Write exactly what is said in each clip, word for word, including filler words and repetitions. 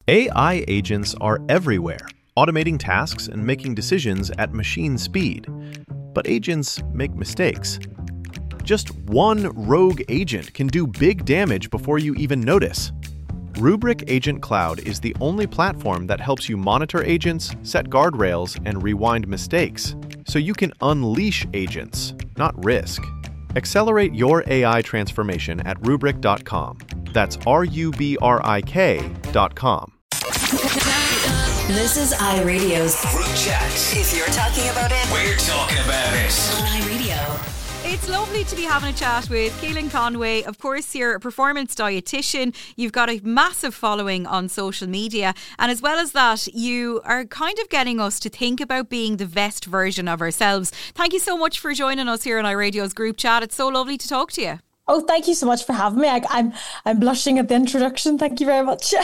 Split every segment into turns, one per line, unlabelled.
A I agents are everywhere, automating tasks and making decisions at machine speed. But agents make mistakes. Just one rogue agent can do big damage before you even notice. Rubrik Agent Cloud is the only platform that helps you monitor agents, set guardrails, and rewind mistakes, so you can unleash agents, not risk. Accelerate your A I transformation at rubrik dot com. That's R U B R I K dot com.
This is iRadio's
Group Chat.
If you're talking about it,
We're talking about it.
on iRadio.
It's lovely to be having a chat with Keelan Conway. Of course, you're a performance dietitian. You've got a massive following on social media. And as well as that, you are kind of getting us to think about being the best version of ourselves. Thank you so much for joining us here on iRadio's Group Chat. It's so lovely to talk to you.
Oh, thank you so much for having me. I, I'm I'm blushing at the introduction. Thank you very much.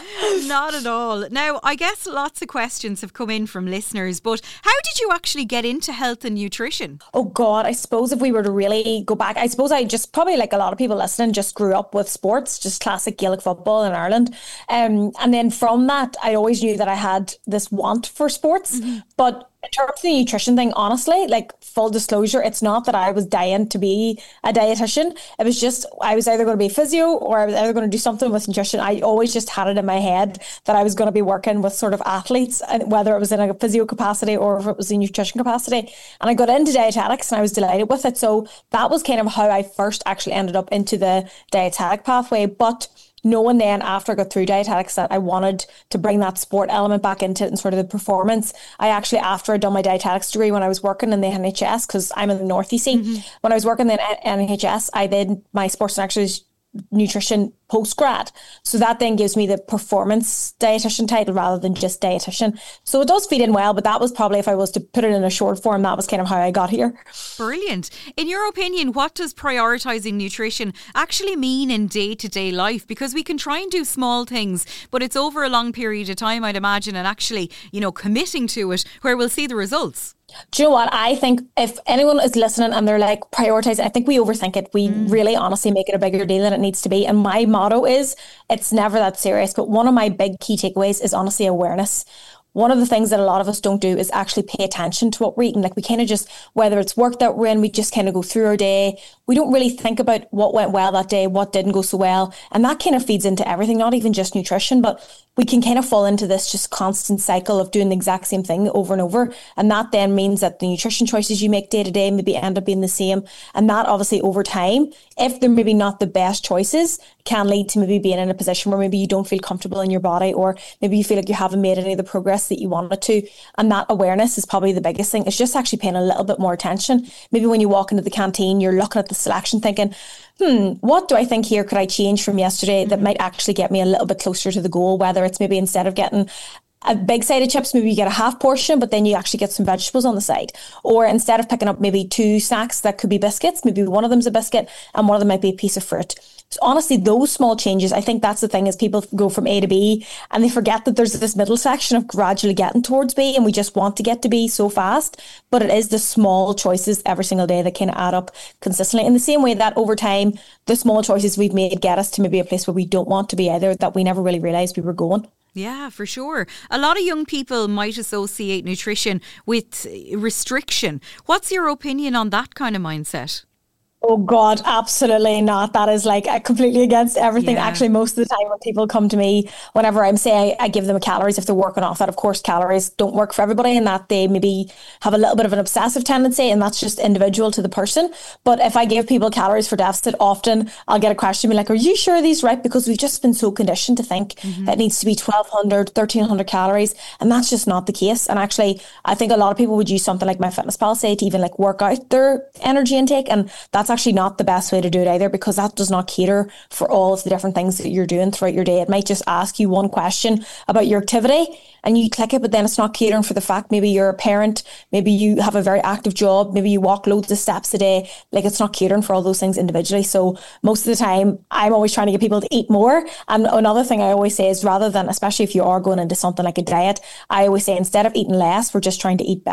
Not at all. Now, I guess lots of questions have come in from listeners, but how did you actually get into health and nutrition?
Oh God, I suppose if we were to really go back, I suppose I just probably, like a lot of people listening, just grew up with sports, just classic Gaelic football in Ireland. Um, and then from that, I always knew that I had this want for sports. Mm-hmm. But in terms of the nutrition thing, honestly, like full disclosure, it's not that I was dying to be a dietitian. It was just, I was either going to be physio or I was either going to do something with nutrition. I always just had it in my head that I was going to be working with sort of athletes, and whether it was in a physio capacity or if it was in nutrition capacity. And I got into dietetics and I was delighted with it. So that was kind of how I first actually ended up into the dietetic pathway. But knowing then after I got through dietetics that I wanted to bring that sport element back into it and sort of the performance, I actually, after I'd done my dietetics degree, when I was working in the N H S, because I'm in the North, you see, mm-hmm. when I was working in the N H S, I did my sports and exercise nutrition post-grad. So that then gives me the performance dietitian title rather than just dietitian. So it does feed in well, but that was probably, if I was to put it in a short form, that was kind of how I got here.
Brilliant. In your opinion, what does prioritising nutrition actually mean in day-to-day life? Because we can try and do small things, but it's over a long period of time, I'd imagine, and actually, you know, committing to it where we'll see the results.
Do you know what? I think if anyone is listening and they're like, prioritize, I think we overthink it. We mm. really honestly make it a bigger deal than it needs to be. And my motto is, it's never that serious. But one of my big key takeaways is honestly awareness. One of the things that a lot of us don't do is actually pay attention to what we're eating. Like we kind of just, whether it's work that we're in, we just kind of go through our day. We don't really think about what went well that day, what didn't go so well. And that kind of feeds into everything, not even just nutrition, but we can kind of fall into this just constant cycle of doing the exact same thing over and over. And that then means that the nutrition choices you make day to day maybe end up being the same. And that obviously over time, if they're maybe not the best choices, can lead to maybe being in a position where maybe you don't feel comfortable in your body, or maybe you feel like you haven't made any of the progress that you wanted to. And that awareness is probably the biggest thing. It's just actually paying a little bit more attention. Maybe when you walk into the canteen, you're looking at the selection thinking, hmm, what do I think here could I change from yesterday that might actually get me a little bit closer to the goal? Whether it's maybe instead of getting a big side of chips, maybe you get a half portion, but then you actually get some vegetables on the side. Or instead of picking up maybe two snacks that could be biscuits, maybe one of them's a biscuit and one of them might be a piece of fruit. So honestly, those small changes, I think that's the thing, is people go from A to B and they forget that there's this middle section of gradually getting towards B, and we just want to get to B so fast. But it is the small choices every single day that kind of add up consistently. In the same way that over time, the small choices we've made get us to maybe a place where we don't want to be either, that we never really realised we were going.
Yeah, for sure. A lot of young people might associate nutrition with restriction. What's your opinion on that kind of mindset?
Oh God, absolutely not. That is like completely against everything. Yeah. Actually, most of the time when people come to me, whenever I'm saying I give them calories, if they're working off that, of course, calories don't work for everybody, and that they maybe have a little bit of an obsessive tendency, and that's just individual to the person. But if I give people calories for deficit, often I'll get a question be like, are you sure these right? Because we've just been so conditioned to think mm-hmm. that it needs to be twelve hundred, thirteen hundred calories, and that's just not the case. And actually, I think a lot of people would use something like MyFitnessPal, say, to even like work out their energy intake, and that's actually not the best way to do it either, because that does not cater for all of the different things that you're doing throughout your day. It might just ask you one question about your activity and you click it, but then it's not catering for the fact maybe you're a parent, maybe you have a very active job, maybe you walk loads of steps a day. Like, it's not catering for all those things individually. So most of the time I'm always trying to get people to eat more. And another thing I always say is, rather than, especially if you are going into something like a diet, I always say, instead of eating less, we're just trying to eat better.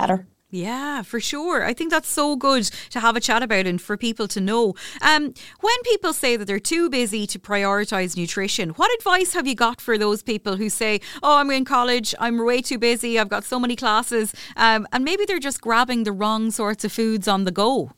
Yeah, for sure. I think that's so good to have a chat about and for people to know. Um, when people say that they're too busy to prioritise nutrition, what advice have you got for those people who say, oh, I'm in college, I'm way too busy, I've got so many classes, um, and maybe they're just grabbing the wrong sorts of foods on the go?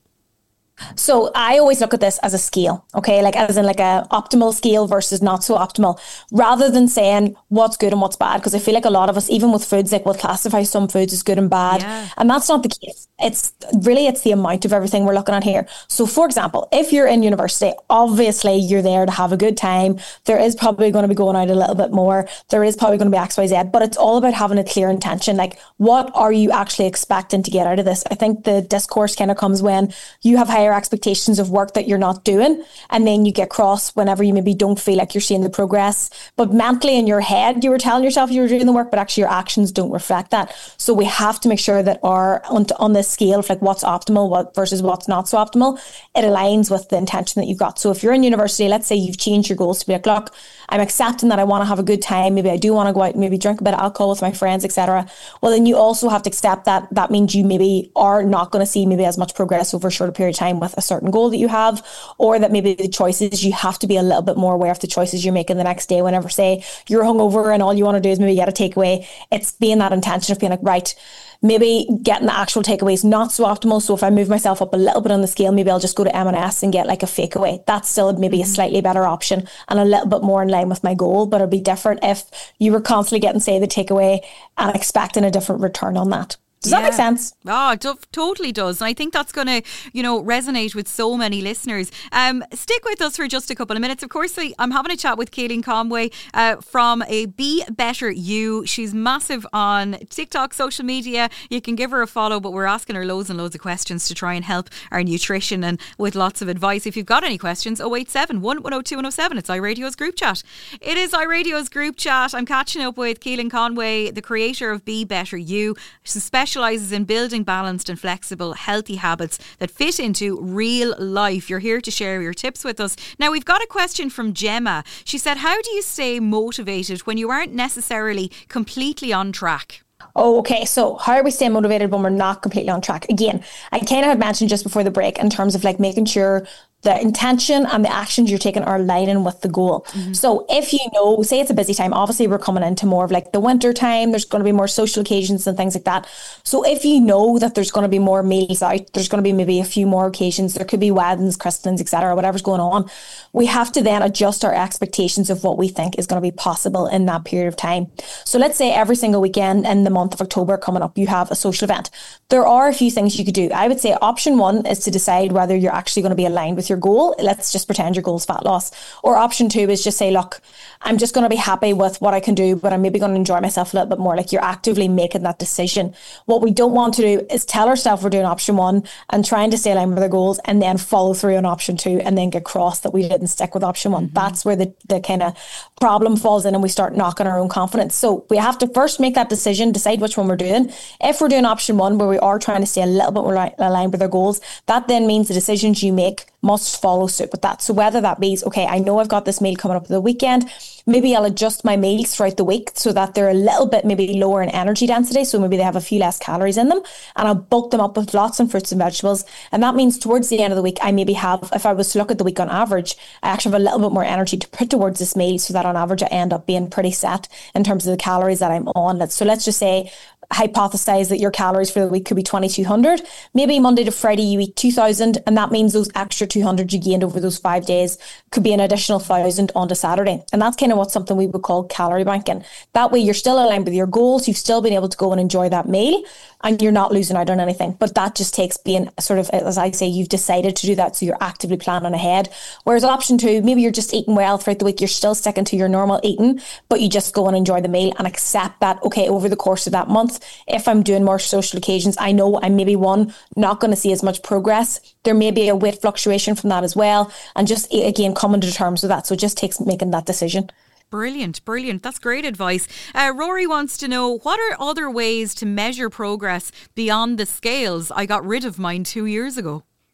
So I always look at this as a scale, okay? Like as in like a optimal scale versus not so optimal, rather than saying what's good and what's bad. Because I feel like a lot of us, even with foods, like we'll classify some foods as good and bad.
Yeah.
And that's not the case. It's really, it's the amount of everything we're looking at here. So for example, if you're in university, obviously you're there to have a good time. There is probably going to be going out a little bit more. There is probably going to be X, Y, Z, but it's all about having a clear intention. Like what are you actually expecting to get out of this? I think the discourse kind of comes when you have higher expectations of work that you're not doing, and then you get cross whenever you maybe don't feel like you're seeing the progress, but mentally in your head you were telling yourself you were doing the work, but actually your actions don't reflect that. So we have to make sure that our on, on this scale of like what's optimal what versus what's not so optimal, it aligns with the intention that you've got. So if you're in university, let's say you've changed your goals to be like, look, I'm accepting that I want to have a good time, maybe I do want to go out and maybe drink a bit of alcohol with my friends, etc. Well, then you also have to accept that that means you maybe are not going to see maybe as much progress over a shorter period of time with a certain goal that you have, or that maybe the choices, you have to be a little bit more aware of the choices you're making the next day. Whenever say you're hungover and all you want to do is maybe get a takeaway, it's being that intention of being like, right, maybe getting the actual takeaway is not so optimal. So if I move myself up a little bit on the scale, maybe I'll just go to M and S and get like a fake away. That's still maybe a slightly better option and a little bit more in line with my goal, but it'd be different if you were constantly getting, say, the takeaway and expecting a different return on that. Does yeah. that make sense?
Oh, it do- totally does. And I think that's going to, you know, resonate with so many listeners. Um, stick with us for just a couple of minutes. Of course, I'm having a chat with Caoilinn Conway uh, from a Be Better You. She's massive on TikTok, social media. You can give her a follow, but we're asking her loads and loads of questions to try and help our nutrition and with lots of advice. If you've got any questions, oh eight seven, one one oh two, one oh seven. It's iRadio's group chat. It is iRadio's group chat. I'm catching up with Caoilinn Conway, the creator of Be Better You. She's special specialises in building balanced and flexible, healthy habits that fit into real life. You're here to share your tips with us. Now, we've got a question from Gemma. She said, how do you stay motivated when you aren't necessarily completely on track?
Oh, okay. So how are we staying motivated when we're not completely on track? Again, I kind of had mentioned just before the break in terms of like making sure the intention and the actions you're taking are aligning with the goal. Mm-hmm. So if you know, say it's a busy time, obviously we're coming into more of like the winter time, there's going to be more social occasions and things like that. So if you know that there's going to be more meals out, there's going to be maybe a few more occasions, there could be weddings, christenings, et cetera, whatever's going on, we have to then adjust our expectations of what we think is going to be possible in that period of time. So let's say every single weekend in the month of October coming up, you have a social event. There are a few things you could do. I would say option one is to decide whether you're actually going to be aligned with your goal. Let's just pretend your goal is fat loss. Or option two is just say, look, I'm just going to be happy with what I can do, but I'm maybe going to enjoy myself a little bit more. Like you're actively making that decision. What we don't want to do is tell ourselves we're doing option one and trying to stay aligned with our goals and then follow through on option two and then get cross that we didn't stick with option one. Mm-hmm. That's where the, the kind of problem falls in and we start knocking our own confidence. So we have to first make that decision, decide which one we're doing. If we're doing option one, where we are trying to stay a little bit more aligned with our goals, that then means the decisions you make must follow suit with that. So whether that means, okay, I know I've got this meal coming up the weekend, maybe I'll adjust my meals throughout the week so that they're a little bit maybe lower in energy density. So maybe they have a few less calories in them, and I'll bulk them up with lots of fruits and vegetables. And that means towards the end of the week, I maybe have, if I was to look at the week on average, I actually have a little bit more energy to put towards this meal so that on average I end up being pretty set in terms of the calories that I'm on. So let's just say, hypothesize that your calories for the week could be twenty-two hundred. Maybe Monday to Friday you eat two thousand, and that means those extra two hundred you gained over those five days could be an additional one thousand onto Saturday. And that's kind of what something we would call calorie banking. That way you're still aligned with your goals, you've still been able to go and enjoy that meal, and you're not losing out on anything. But that just takes being sort of, as I say, you've decided to do that, so you're actively planning ahead. Whereas option two, maybe you're just eating well throughout the week, you're still sticking to your normal eating, but you just go and enjoy the meal and accept that, okay, over the course of that month, if I'm doing more social occasions, I know I'm maybe one, not going to see as much progress. There may be a weight fluctuation from that as well. And just, again, coming to terms with that. So it just takes making that decision.
Brilliant, brilliant. That's great advice. Uh, Rory wants to know, what are other ways to measure progress beyond the scales? I got rid of mine two years ago.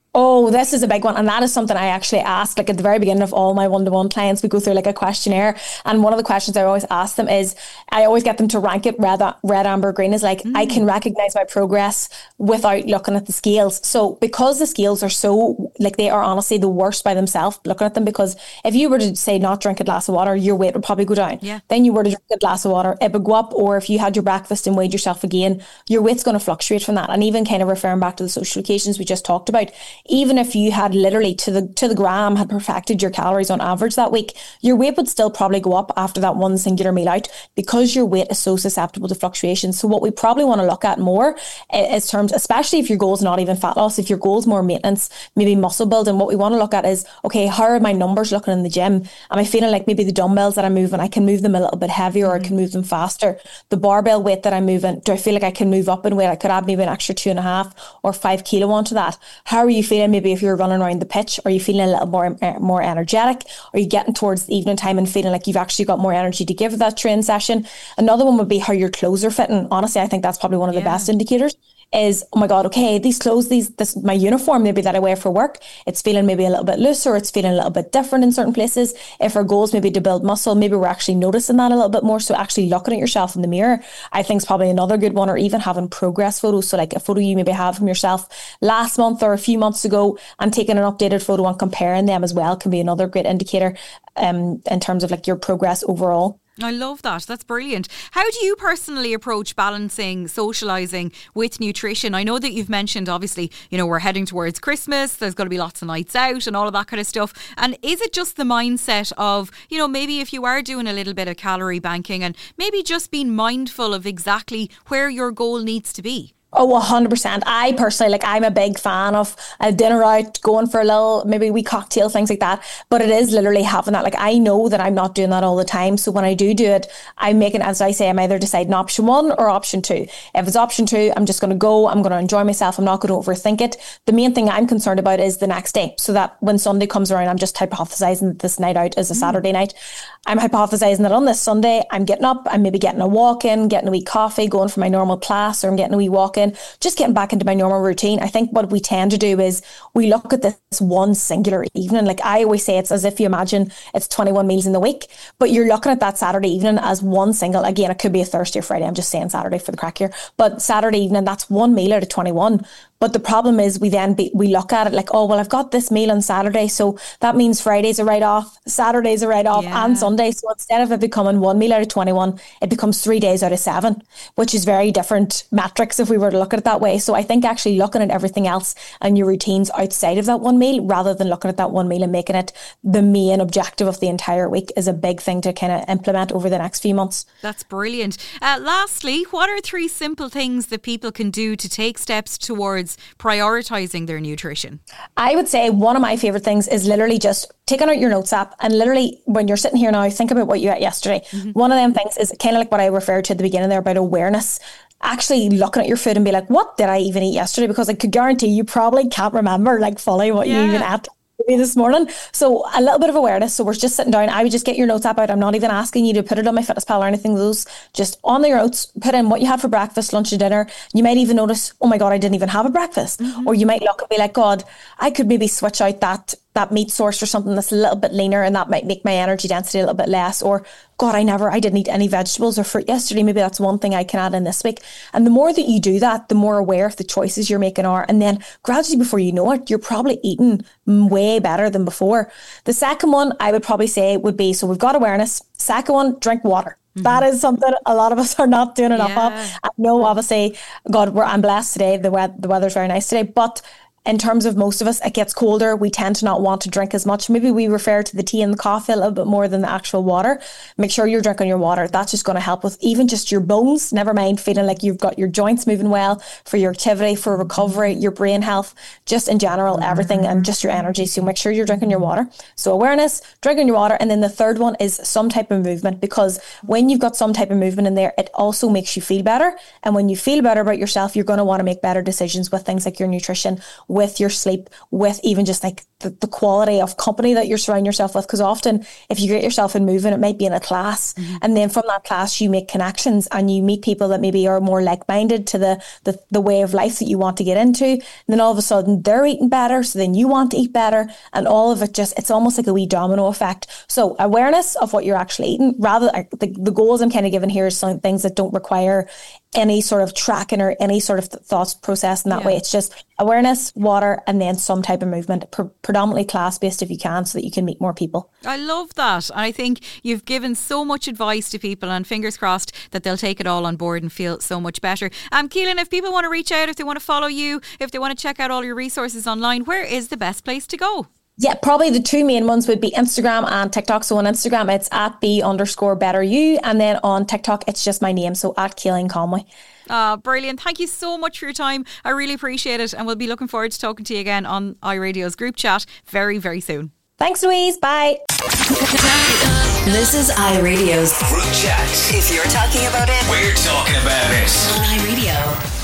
Oh, this is a big one. And that is something I actually ask, like at the very beginning of all my one-to-one clients, we go through like a questionnaire. And one of the questions I always ask them is, I always get them to rank it red, red, amber, green is like, mm. I can recognize my progress without looking at the scales. So because the scales are so, like they are honestly the worst by themselves, looking at them, because if you were to say not drink a glass of water, your weight would probably go down.
Yeah.
Then you were to drink a glass of water, it would go up. Or if you had your breakfast and weighed yourself again, your weight's going to fluctuate from that. And even kind of referring back to the social occasions we just talked about, even if you had literally to the to the gram had perfected your calories on average that week, your weight would still probably go up after that one singular meal out, because your weight is so susceptible to fluctuations. So what we probably want to look at more is terms, especially if your goal is not even fat loss, if your goal is more maintenance, maybe muscle building, what we want to look at is, okay, how are my numbers looking in the gym? Am I feeling like maybe the dumbbells that I'm moving, I can move them a little bit heavier, mm-hmm. or I can move them faster? The barbell weight that I'm moving, do I feel like I can move up in weight? I could add maybe an extra two and a half or five kilo onto that. How are you feeling maybe if you're running around the pitch? Are you feeling a little more more energetic? Are you getting towards the evening time and feeling like you've actually got more energy to give that training session? Another one would be how your clothes are fitting. Honestly, I think that's probably one of the yeah. best indicators. Is, oh my God, okay, these clothes, these this my uniform maybe that I wear for work, it's feeling maybe a little bit looser, it's feeling a little bit different in certain places. If our goal is maybe to build muscle, maybe we're actually noticing that a little bit more. So actually looking at yourself in the mirror, I think is probably another good one. Or even having progress photos. So like a photo you maybe have from yourself last month or a few months ago, and taking an updated photo and comparing them as well can be another great indicator um, in terms of like your progress overall.
I love that. That's brilliant. How do you personally approach balancing socialising with nutrition? I know that you've mentioned, obviously, you know, we're heading towards Christmas. There's going to be lots of nights out and all of that kind of stuff. And is it just the mindset of, you know, maybe if you are doing a little bit of calorie banking and maybe just being mindful of exactly where your goal needs to be?
Oh, one hundred percent. I personally, like, I'm a big fan of a dinner out, going for a little, maybe we cocktail, things like that. But it is literally having that. Like, I know that I'm not doing that all the time. So when I do do it, I'm making, as I say, I'm either deciding option one or option two. If it's option two, I'm just going to go, I'm going to enjoy myself. I'm not going to overthink it. The main thing I'm concerned about is the next day. So that when Sunday comes around, I'm just hypothesizing that this night out is a mm. Saturday night. I'm hypothesizing that on this Sunday, I'm getting up, I'm maybe getting a walk in, getting a wee coffee, going for my normal class, or I'm getting a wee walk in, just getting back into my normal routine. I think what we tend to do is we look at this one singular evening. Like I always say, it's as if you imagine it's twenty-one meals in the week, but you're looking at that Saturday evening as one single, again, it could be a Thursday or Friday. I'm just saying Saturday for the crack here, but Saturday evening, that's one meal out of twenty-one. But the problem is we then be, we look at it like, oh, well, I've got this meal on Saturday, so that means Friday's a write-off, Saturday's a write-off, yeah. and Sunday. So instead of it becoming one meal out of twenty-one, it becomes three days out of seven, which is very different metrics if we were to look at it that way. So I think actually looking at everything else and your routines outside of that one meal, rather than looking at that one meal and making it the main objective of the entire week, is a big thing to kind of implement over the next few months.
That's brilliant. Uh, lastly, what are three simple things that people can do to take steps towards prioritising their nutrition?
I would say one of my favourite things is literally just taking out your notes app and literally when you're sitting here now, think about what you ate yesterday. Mm-hmm. One of them things is kind of like what I referred to at the beginning there about awareness. Actually looking at your food and be like, what did I even eat yesterday? Because I could guarantee you probably can't remember like fully what yeah. you even ate this morning. So a little bit of awareness. So we're just sitting down. I would just get your notes app out. I'm not even asking you to put it on MyFitnessPal or anything. Those just on your notes, put in what you had for breakfast, lunch and dinner. You might even notice, oh my God, I didn't even have a breakfast. Mm-hmm. Or you might look and be like, God, I could maybe switch out that that meat source for something that's a little bit leaner and that might make my energy density a little bit less. Or God, I never, I didn't eat any vegetables or fruit yesterday. Maybe that's one thing I can add in this week. And the more that you do that, the more aware of the choices you're making are. And then gradually before you know it, you're probably eating way better than before. The second one I would probably say would be, so we've got awareness. Second one, drink water. Mm-hmm. That is something a lot of us are not doing enough yeah. of. I know, obviously, God, we're, I'm blessed today. The, we- the weather's very nice today, but in terms of most of us, it gets colder. We tend to not want to drink as much. Maybe we refer to the tea and the coffee a little bit more than the actual water. Make sure you're drinking your water. That's just going to help with even just your bones. Never mind feeling like you've got your joints moving well for your activity, for recovery, your brain health, just in general, everything, and just your energy. So make sure you're drinking your water. So awareness, drinking your water. And then the third one is some type of movement, because when you've got some type of movement in there, it also makes you feel better. And when you feel better about yourself, you're going to want to make better decisions with things like your nutrition, with your sleep, with even just like the, the quality of company that you're surrounding yourself with. Because often if you get yourself in moving, it might be in a class. Mm-hmm. And then from that class, you make connections and you meet people that maybe are more like-minded to the, the, the way of life that you want to get into. And then all of a sudden they're eating better. So then you want to eat better. And all of it just, it's almost like a wee domino effect. So awareness of what you're actually eating, rather the, the goals I'm kind of giving here is some things that don't require any sort of tracking or any sort of th- thoughts process in that yeah. way. It's just awareness, water, and then some type of movement, pre- predominantly class-based if you can, so that you can meet more people.
I love that. I think you've given so much advice to people, and fingers crossed that they'll take it all on board and feel so much better. Um, Keelan, if people want to reach out, if they want to follow you, if they want to check out all your resources online, where is the best place to go?
Yeah, probably the two main ones would be Instagram and TikTok. So on Instagram, it's at B underscore better you. And then on TikTok, it's just my name. So at Keelan Conway.
Ah, brilliant. Thank you so much for your time. I really appreciate it. And we'll be looking forward to talking to you again on iRadio's group chat very, very soon.
Thanks, Louise. Bye.
This is iRadio's
group chat.
If you're talking about it,
we're talking about it
on iRadio.